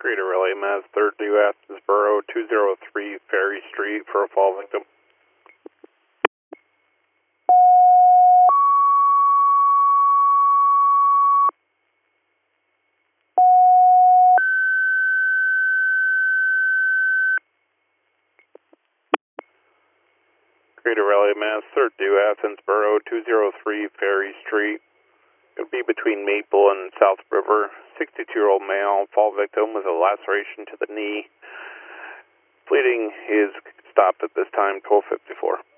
Greater Relay Mass 3rd due Athensboro 203 Ferry Street for a fall victim. Greater Relay Mass 3rd due Athensboro 203 Ferry Street. It would be between Maple and South River. 62-year-old male, fall victim with a laceration to the knee. Bleeding is stopped at this time, 12:54.